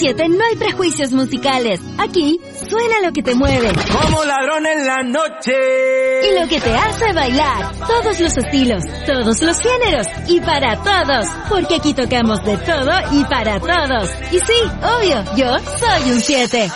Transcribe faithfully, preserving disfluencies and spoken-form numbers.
siete no hay prejuicios musicales. Aquí suena lo que te mueve. Como ladrón en la noche. Y lo que te hace bailar. Todos los estilos, todos los géneros y para todos. Porque aquí tocamos de todo y para todos. Y sí, obvio, yo soy un siete.